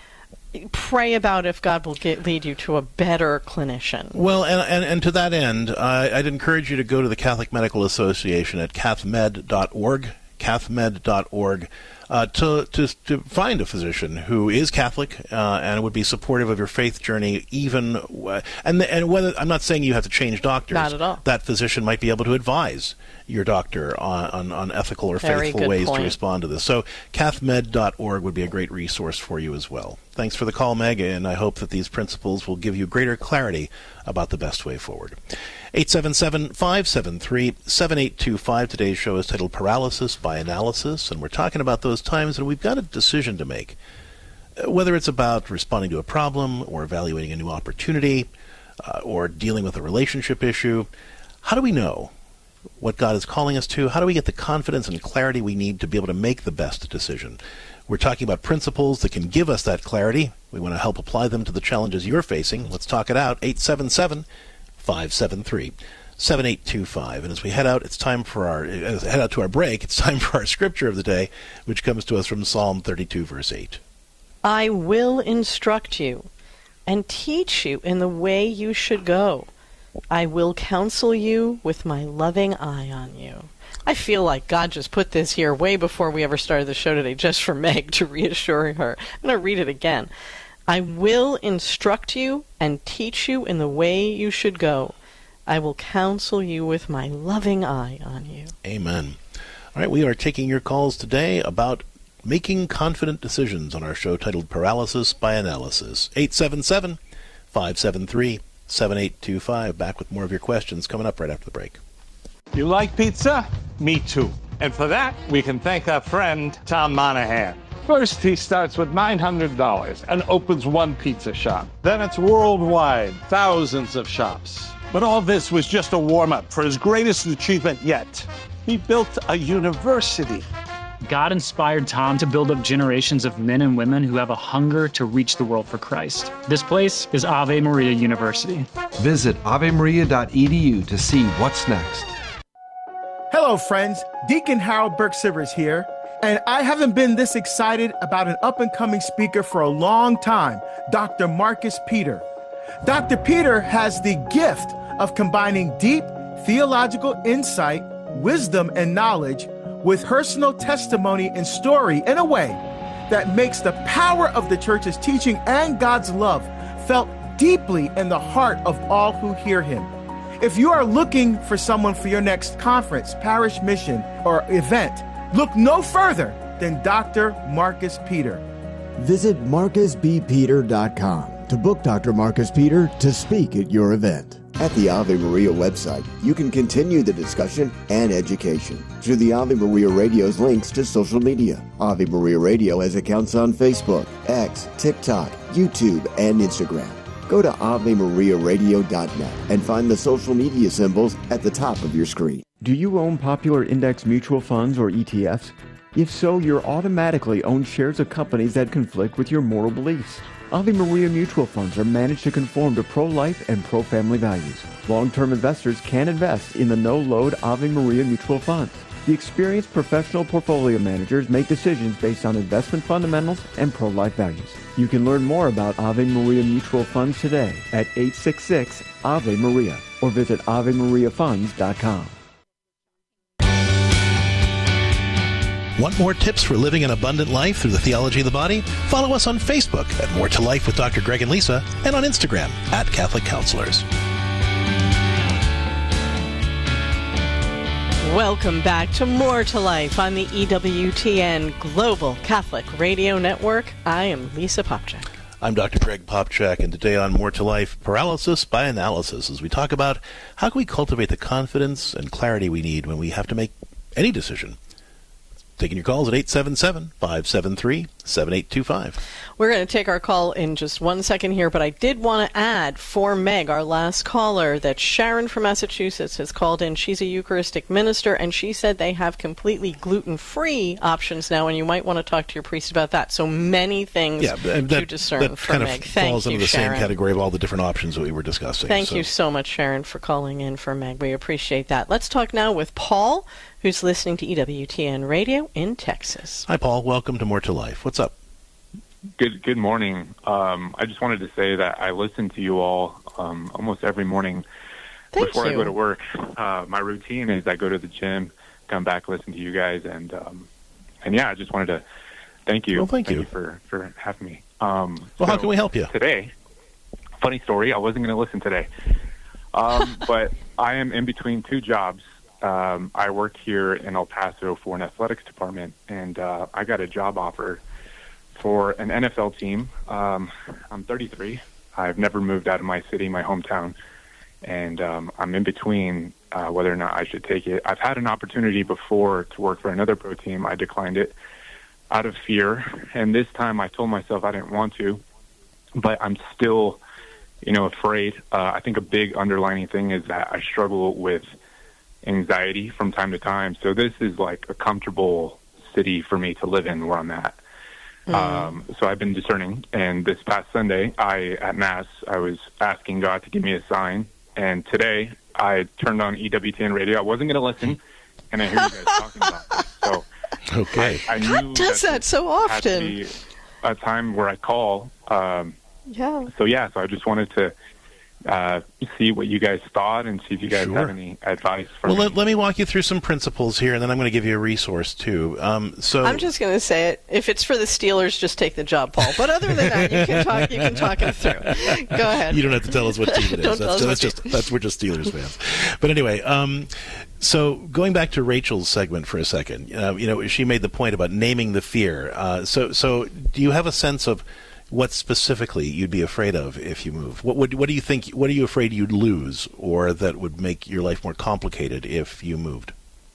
pray about if God will lead you to a better clinician.
Well, and to that end, I'd encourage you to go to the Catholic Medical Association at cathmed.org, cathmed.org, to find a physician who is Catholic and would be supportive of your faith journey. Even and whether I'm not saying you have to change doctors.
Not at all.
That physician might be able to advise your doctor on ethical or faithful ways to respond to this. So cathmed.org would be a great resource for you as well. Thanks for the call, Meg, and I hope that these principles will give you greater clarity about the best way forward. 877-573-7825. Today's show is titled Paralysis by Analysis, and we're talking about those times when we've got a decision to make. Whether it's about responding to a problem or evaluating a new opportunity or dealing with a relationship issue, how do we know what God is calling us to? How do we get the confidence and clarity we need to be able to make the best decision? We're talking about principles that can give us that clarity. We want to help apply them to the challenges you're facing. Let's talk it out. 877-573-7825. And as we head out, it's time for head out to our break. It's time for our scripture of the day, which comes to us from Psalm 32, verse 8.
I will instruct you and teach you in the way you should go. I will counsel you with my loving eye on you. I feel like God just put this here way before we ever started the show today, just for Meg, to reassure her. I'm going to read it again. I will instruct you and teach you in the way you should go. I will counsel you with my loving eye on you.
Amen. All right, we are taking your calls today about making confident decisions on our show titled Paralysis by Analysis. 877-573-7825. Back with more of your questions coming up right after the break.
You like pizza? Me too. And for that, we can thank our friend Tom Monahan. First, he starts with $900 and opens one pizza shop. Then it's worldwide, thousands of shops. But all this was just a warm-up for his greatest achievement yet. He built a university.
God inspired Tom to build up generations of men and women who have a hunger to reach the world for Christ. This place is Ave Maria University.
Visit avemaria.edu to see what's next.
Hello, friends. Deacon Harold Burke-Sivers here, and I haven't been this excited about an up-and-coming speaker for a long time, Dr. Marcus Peter. Dr. Peter has the gift of combining deep theological insight, wisdom, and knowledge with personal testimony and story in a way that makes the power of the church's teaching and God's love felt deeply in the heart of all who hear him. If you are looking for someone for your next conference, parish mission, or event, look no further than Dr. Marcus Peter.
Visit marcusbpeter.com to book Dr. Marcus Peter to speak at your event. At the Ave Maria website, you can continue the discussion and education through the Ave Maria Radio's links to social media. Ave Maria Radio has accounts on Facebook, X, TikTok, YouTube, and Instagram. Go to AveMariaRadio.net and find the social media symbols at the top of your screen. Do you own popular index mutual funds or ETFs? If so, you're automatically own shares of companies that conflict with your moral beliefs. Ave Maria mutual funds are managed to conform to pro-life and pro-family values. Long-term investors can invest in the no-load Ave Maria mutual funds. The experienced professional portfolio managers make decisions based on investment fundamentals and pro-life values. You can learn more about Ave Maria mutual funds today at 866 Ave Maria or visit AveMariaFunds.com.
Want more tips for living an abundant life through the theology of the body? Follow us on Facebook at More to Life with Dr. Greg and Lisa, and on Instagram at Catholic Counselors.
Welcome back to More to Life on the EWTN Global Catholic Radio Network. I am Lisa Popchak.
I'm Dr. Greg Popchak, and today on More to Life, paralysis by analysis, as we talk about how can we cultivate the confidence and clarity we need when we have to make any decision. Taking your calls at 877-573-7825.
We're going to take our call in just 1 second here, but I did want to add for Meg, our last caller, that Sharon from Massachusetts has called in. She's a Eucharistic minister, and she said they have completely gluten-free options now, and you might want to talk to your priest about that. So many things to discern for Meg.
That kind of falls into the same category of all the different options that we were discussing.
Thank you so much, Sharon, for calling in for Meg. We appreciate that. Let's talk now with Paul, who's listening to EWTN Radio in Texas.
Hi, Paul. Welcome to More to Life. What's up?
Good morning. I just wanted to say that I listen to you all almost every morning before I go to work. My routine is I go to the gym, come back, listen to you guys, and yeah, I just wanted to thank you.
Well, thank you
for having me.
Well, how can we help you
today? Funny story. I wasn't going to listen today, but I am in between two jobs. I work here in El Paso for an athletics department, and I got a job offer for an NFL team. I'm 33. I've never moved out of my city, my hometown, and I'm in between whether or not I should take it. I've had an opportunity before to work for another pro team. I declined it out of fear, and this time I told myself I didn't want to, but I'm still, afraid. I think a big underlining thing is that I struggle with anxiety from time to time. So this is like a comfortable city for me to live in where I'm at. So I've been discerning, and this past Sunday, at Mass, I was asking God to give me a sign, and today I turned on EWTN Radio. I wasn't going to listen, and I hear you guys talking about this. So
okay.
I knew
God does that so often.
Had to be a time where I call. So I just wanted to see what you guys thought and see if you guys have any advice for me.
Let me walk you through some principles here, and then I'm going to give you a resource, too. So
I'm just going to say it. If it's for the Steelers, just take the job, Paul. But other than that, you can talk it through. Go ahead.
You don't have to tell us what team it is. We're just Steelers fans. But anyway, so going back to Rachel's segment for a second, she made the point about naming the fear. So do you have a sense of what specifically you'd be afraid of if you move? What do you think? What are you afraid you'd lose, or that would make your life more complicated if you moved?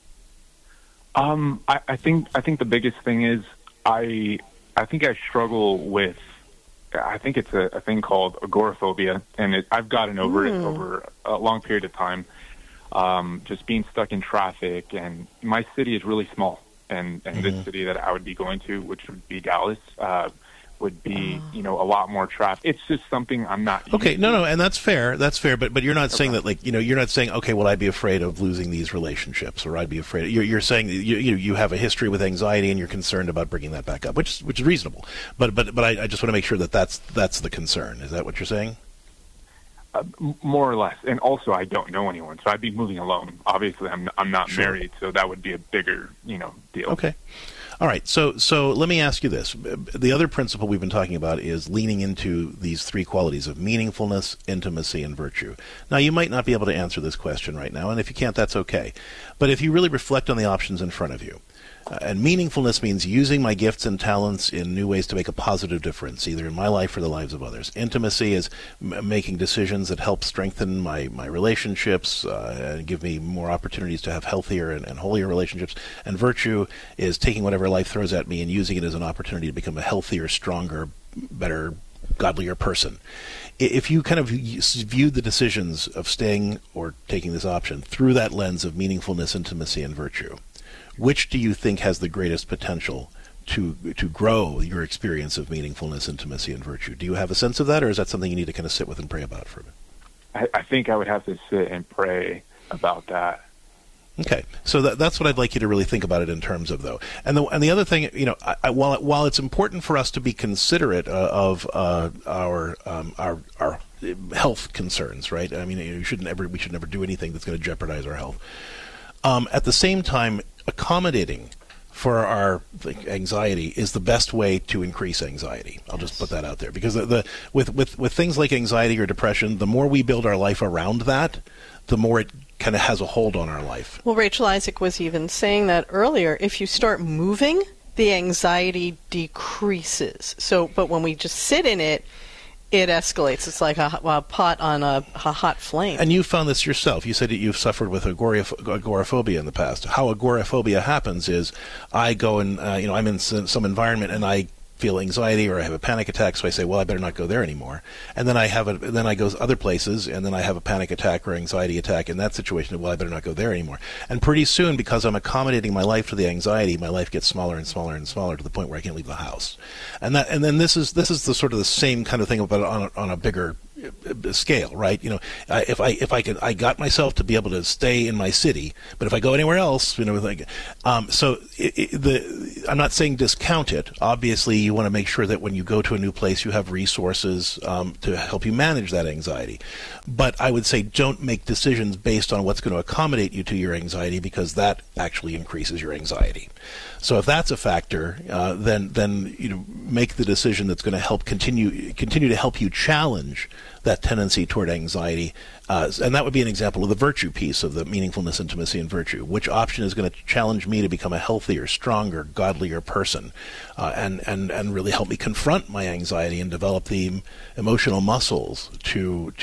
I think the biggest thing is I think I struggle with. I think it's a thing called agoraphobia, and I've gotten over it over a long period of time. Just being stuck in traffic, and my city is really small, and this city that I would be going to, which would be Dallas. would be, a lot more traffic. It's just something I'm not.
Okay, no, and that's fair. That's fair, but you're not saying that, you're not saying, okay, well, I'd be afraid of losing these relationships, or I'd be afraid. You're saying that you have a history with anxiety and you're concerned about bringing that back up, which is reasonable. But I just want to make sure that that's the concern. Is that what you're saying?
More or less, and also I don't know anyone, so I'd be moving alone. Obviously, I'm not married, so that would be a bigger deal.
Okay. All right, so let me ask you this. The other principle we've been talking about is leaning into these three qualities of meaningfulness, intimacy, and virtue. Now, you might not be able to answer this question right now, and if you can't, that's okay. But if you really reflect on the options in front of you, and meaningfulness means using my gifts and talents in new ways to make a positive difference, either in my life or the lives of others. Intimacy is making decisions that help strengthen my relationships and give me more opportunities to have healthier and holier relationships. And virtue is taking whatever life throws at me and using it as an opportunity to become a healthier, stronger, better, godlier person. If you kind of viewed the decisions of staying or taking this option through that lens of meaningfulness, intimacy, and virtue, which do you think has the greatest potential to grow your experience of meaningfulness, intimacy, and virtue? Do you have a sense of that, or is that something you need to kind of sit with and pray about for a bit?
I think I would have to sit and pray about that.
Okay, so that's what I'd like you to really think about it in terms of, though. And the other thing, while it's important for us to be considerate of our health concerns, right? I mean, we should never do anything that's going to jeopardize our health. At the same time, accommodating for our anxiety is the best way to increase anxiety. I'll just put that out there, because with things like anxiety or depression, the more we build our life around that, the more it kind of has a hold on our life.
Well, Rachel Isaac was even saying that earlier. If you start moving, the anxiety decreases. But when we just sit in it, it escalates. It's like a pot on a hot flame.
And you found this yourself. You said that you've suffered with agoraphobia in the past. How agoraphobia happens is I go and, I'm in some environment and I feel anxiety or I have a panic attack, so I say, well, I better not go there anymore. And then then I go other places, and then I have a panic attack or anxiety attack in that situation. Well, I better not go there anymore. And pretty soon, because I'm accommodating my life to the anxiety, my life gets smaller and smaller and smaller to the point where I can't leave the house. And then this is the sort of the same kind of thing, but on a bigger scale, right? If I got myself to be able to stay in my city, but if I go anywhere else, I'm not saying discount it. Obviously, you want to make sure that when you go to a new place, you have resources to help you manage that anxiety. But I would say don't make decisions based on what's going to accommodate you to your anxiety, because that actually increases your anxiety. So if that's a factor, then make the decision that's going to help continue to help you challenge that tendency toward anxiety, and that would be an example of the virtue piece of the meaningfulness, intimacy, and virtue. Which option is going to challenge me to become a healthier, stronger, godlier person, and really help me confront my anxiety and develop the emotional muscles to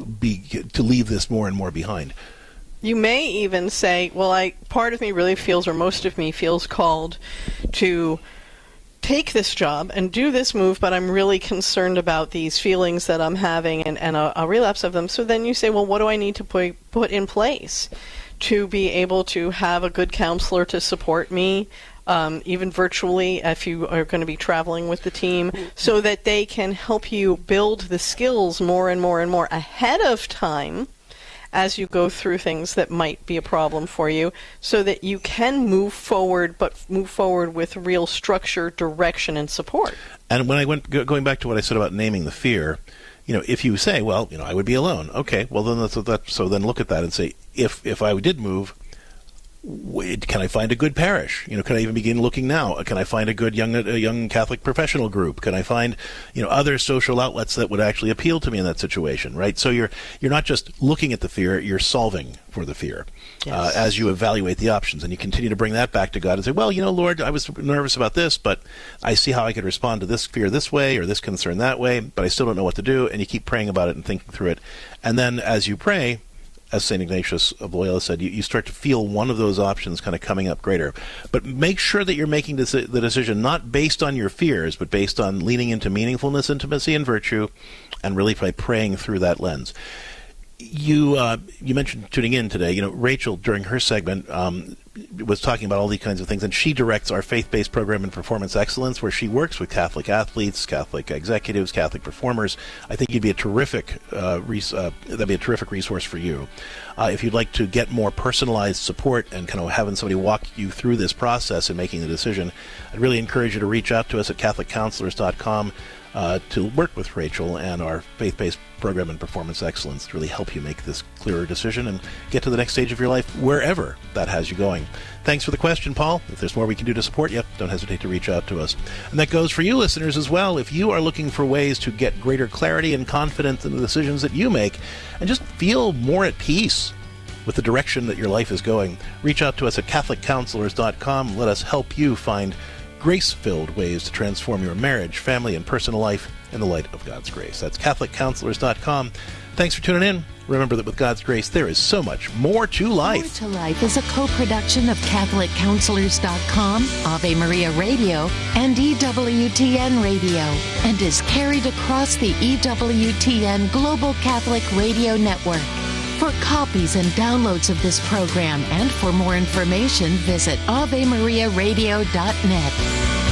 leave this more and more behind.
You may even say, well, part of me really feels, or most of me feels called to take this job and do this move, but I'm really concerned about these feelings that I'm having and a relapse of them. So then you say, well, what do I need to put in place to be able to have a good counselor to support me, even virtually, if you are going to be traveling with the team, so that they can help you build the skills more and more and more ahead of time as you go through things that might be a problem for you, so that you can move forward, but move forward with real structure, direction, and support.
And when going back to what I said about naming the fear, if you say, well, I would be alone. Okay, well then so then look at that and say, if I did move, can I find a good parish? Can I even begin looking now? Can I find a good young Catholic professional group? Can I find, other social outlets that would actually appeal to me in that situation, right? So you're not just looking at the fear, you're solving for the fear. Yes. As you evaluate the options, and you continue to bring that back to God and say, well, Lord, I was nervous about this, but I see how I could respond to this fear this way or this concern that way, but I still don't know what to do, and you keep praying about it and thinking through it. And then as you pray, as St. Ignatius of Loyola said, you start to feel one of those options kind of coming up greater. But make sure that you're making the decision not based on your fears, but based on leaning into meaningfulness, intimacy, and virtue, and really by praying through that lens. You mentioned tuning in today. Rachel, during her segment, was talking about all these kinds of things, and she directs our faith-based program in Performance Excellence, where she works with Catholic athletes, Catholic executives, Catholic performers. I think you'd be a terrific that'd be a terrific resource for you. If you'd like to get more personalized support and kind of having somebody walk you through this process and making the decision, I'd really encourage you to reach out to us at CatholicCounselors.com to work with Rachel and our faith-based program in Performance Excellence to really help you make this clearer decision and get to the next stage of your life wherever that has you going. Thanks for the question, Paul. If there's more we can do to support you, don't hesitate to reach out to us. And that goes for you listeners as well. If you are looking for ways to get greater clarity and confidence in the decisions that you make and just feel more at peace with the direction that your life is going, reach out to us at CatholicCounselors.com. Let us help you find grace-filled ways to transform your marriage, family, and personal life in the light of God's grace. That's CatholicCounselors.com. Thanks for tuning in. Remember that with God's grace, there is so much more to life.
More to Life is a co-production of CatholicCounselors.com, Ave Maria Radio, and EWTN Radio, and is carried across the EWTN Global Catholic Radio Network. For copies and downloads of this program and for more information, visit AveMariaRadio.net.